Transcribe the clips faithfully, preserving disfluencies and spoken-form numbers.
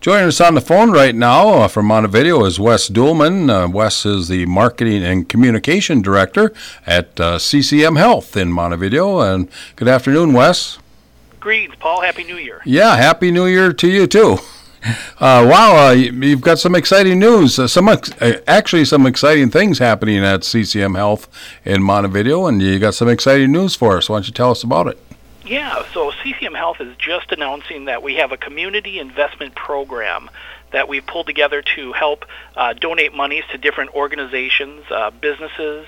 Joining us on the phone right now uh, from Montevideo is Wes Duhlman. Uh, Wes is the Marketing and Communication Director at uh, C C M Health in Montevideo. And good afternoon, Wes. Greetings, Paul. Happy New Year. Yeah, Happy New Year to you, too. Uh, wow, uh, you've got some exciting news. Uh, some ex- Actually, some exciting things happening at C C M Health in Montevideo, and you got some exciting news for us. Why don't you tell us about it? Yeah, so C C M Health is just announcing that we have a community investment program that we've pulled together to help uh, donate monies to different organizations, uh, businesses,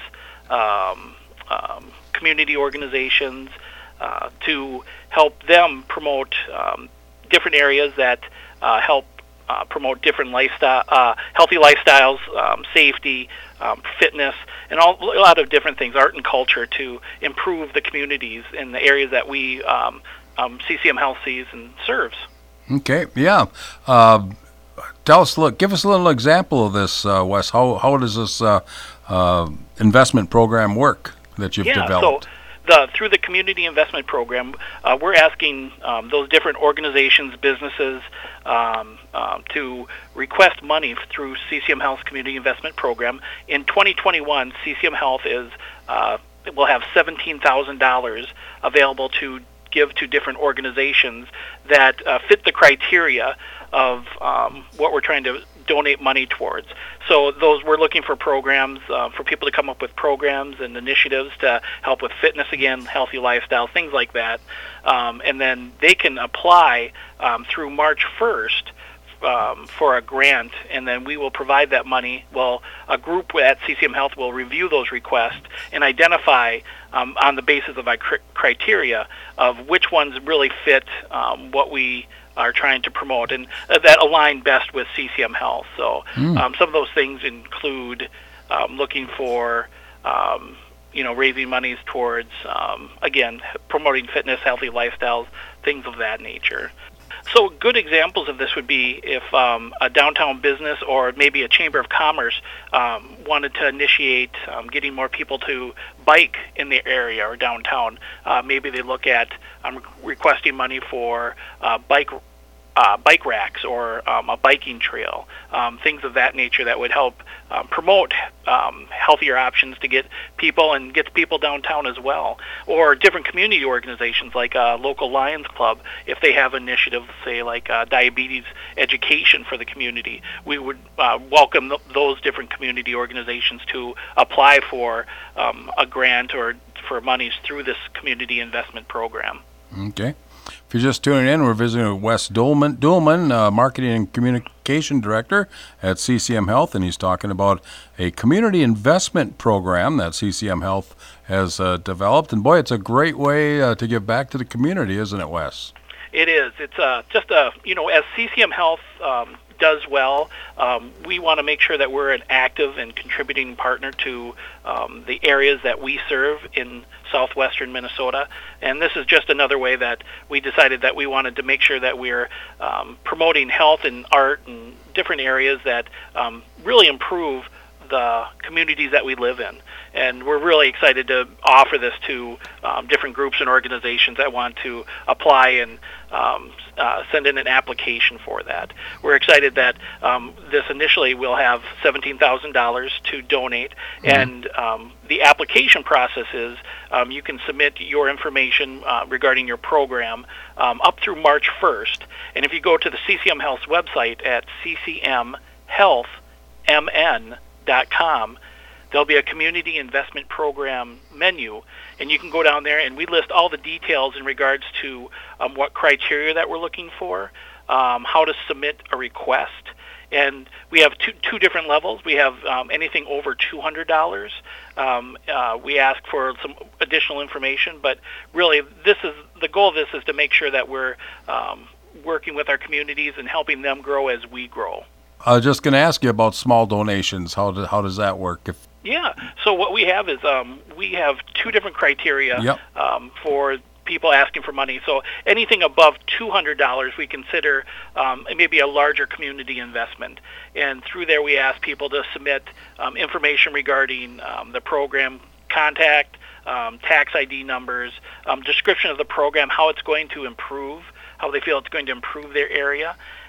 um, um, community organizations, uh, to help them promote um, different areas that uh, help uh, promote different lifestyle, uh, healthy lifestyles, um, safety, um, fitness, and all, a lot of different things, art and culture, to improve the communities in the areas that we, um, um, C C M Health sees and serves. Okay, yeah. Uh, tell us, look, give us a little example of this, uh, Wes. How how does this uh, uh, investment program work that you've yeah, developed? So the, through the community investment program, uh, we're asking um, those different organizations, businesses, um, um, to request money through C C M Health's community investment program. In twenty twenty-one, C C M Health is uh, will have seventeen thousand dollars available to give to different organizations that uh, fit the criteria of um, what we're trying to donate money towards. So those, we're looking for programs, uh, for people to come up with programs and initiatives to help with fitness again, healthy lifestyle, things like that. Um, and then they can apply um, through March first um, for a grant, and then we will provide that money. Well, a group at C C M Health will review those requests and identify um, on the basis of our cr- criteria of which ones really fit um, what we are trying to promote, and uh, that align best with C C M Health. So mm. um, some of those things include um, looking for, um, you know, raising monies towards, um, again, promoting fitness, healthy lifestyles, things of that nature. So good examples of this would be if um, a downtown business or maybe a chamber of commerce um, wanted to initiate um, getting more people to bike in the area or downtown. Uh, maybe they look at um, requesting money for uh, bike Uh, bike racks or um, a biking trail, um, things of that nature that would help um, promote um, healthier options to get people and get people downtown as well. Or different community organizations like uh, local Lions Club, if they have initiatives, say like uh, diabetes education for the community, we would uh, welcome th- those different community organizations to apply for um, a grant or for monies through this community investment program. Okay. If you're just tuning in, we're visiting with Wes Duhlman, Duhlman uh, Marketing and Communication Director at C C M Health, and he's talking about a community investment program that C C M Health has uh, developed. And boy, it's a great way uh, to give back to the community, isn't it, Wes? It is. It's uh, just a, you know, as C C M Health um, does well, um, we want to make sure that we're an active and contributing partner to um, the areas that we serve in southwestern Minnesota. And this is just another way that we decided that we wanted to make sure that we're um, promoting health and art and different areas that um, really improve the communities that we live in. And we're really excited to offer this to um, different groups and organizations that want to apply and um, uh, send in an application for that. We're excited that um, this initially will have seventeen thousand dollars to donate, mm-hmm. and um, the application process is um, you can submit your information uh, regarding your program um, up through March first. And if you go to the C C M Health's website at c c m health m n dot com, there'll be a community investment program menu, and you can go down there and we list all the details in regards to um, what criteria that we're looking for, um, how to submit a request. And we have two, two different levels. We have um, anything over two hundred dollars. Um, uh, we ask for some additional information, but really this is the goal of this is to make sure that we're um, working with our communities and helping them grow as we grow. I was just going to ask you about small donations. How do, how does that work? If Yeah. So what we have is um, we have two different criteria yep. um, for people asking for money. So anything above two hundred dollars we consider um, maybe a larger community investment. And through there we ask people to submit um, information regarding um, the program, contact, um, tax I D numbers, um, description of the program, how it's going to improve, how they feel it's going to improve their area.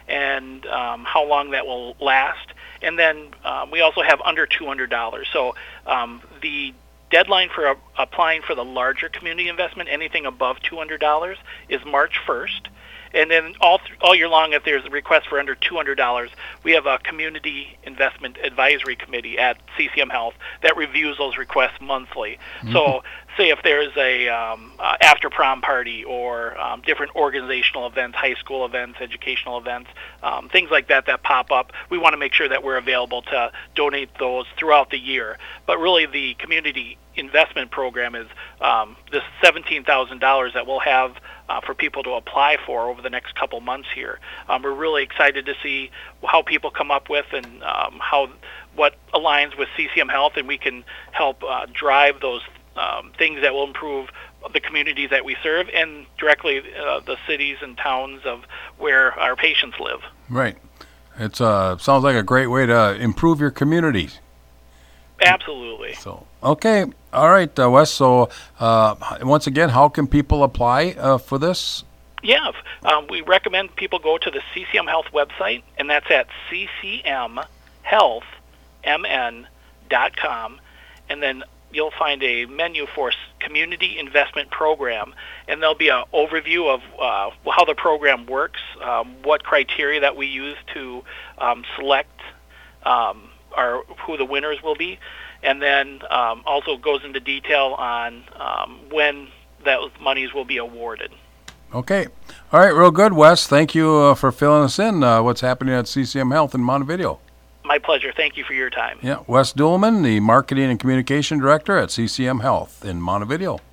and um, how long that will last. And then um, we also have under two hundred dollars. So um, the deadline for uh, applying for the larger community investment, anything above two hundred dollars, is March first. And then all th- all year long, if there's a request for under two hundred dollars, we have a Community Investment Advisory Committee at C C M Health that reviews those requests monthly. Mm-hmm. So say if there's a um, uh, after prom party or um, different organizational events, high school events, educational events, um, things like that that pop up, we want to make sure that we're available to donate those throughout the year. But really the Community Investment Program is um, this seventeen thousand dollars that we'll have uh, for people to apply for over the next couple months here. Um, we're really excited to see how people come up with and um, how what aligns with C C M Health, and we can help uh, drive those um, things that will improve the communities that we serve and directly uh, the cities and towns of where our patients live. Right. It uh, sounds like a great way to improve your communities. Absolutely. So, okay. All right, uh, Wes. So, uh, once again, how can people apply uh, for this? Yeah. Um, we recommend people go to the C C M Health website, and that's at c c m health m n dot com. And then you'll find a menu for Community Investment Program, and there'll be an overview of uh, how the program works, um, what criteria that we use to um, select um, our, who the winners will be, and then um, also goes into detail on um, when those monies will be awarded. Okay. All right, real good, Wes. Thank you uh, for filling us in. Uh, what's happening at C C M Health in Montevideo? My pleasure. Thank you for your time. Yeah, Wes Duhlman, the Marketing and Communication Director at C C M Health in Montevideo.